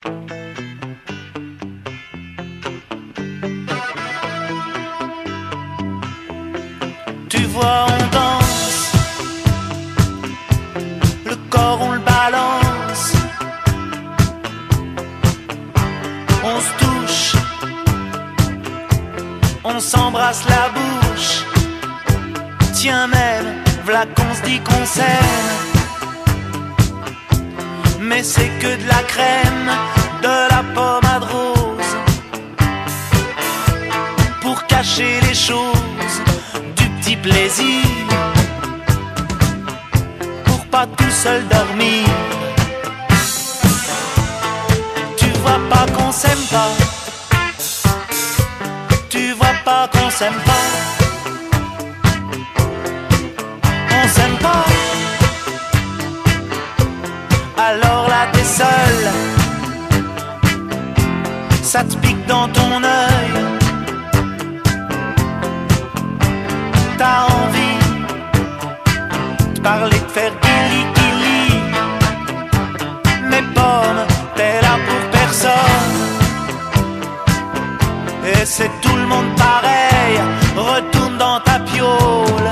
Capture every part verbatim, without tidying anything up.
Tu vois, on danse, le corps on le balance, on se touche, on s'embrasse la bouche. Tiens même, v'là qu'on se dit qu'on s'aime, mais c'est que de la crème, de la pommade rose, pour cacher les choses, du petit plaisir, pour pas tout seul dormir. Tu vois pas qu'on s'aime pas, tu vois pas qu'on s'aime pas, on s'aime pas. Alors là t'es seul, ça te pique dans ton œil, t'as envie de parler, de faire guili guili, mais pomme, t'es là pour personne, et c'est tout le monde pareil, retourne dans ta piole.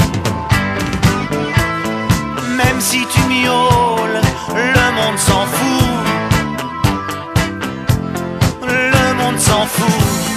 Même si tu miaules, le monde s'en fout, le monde s'en fout.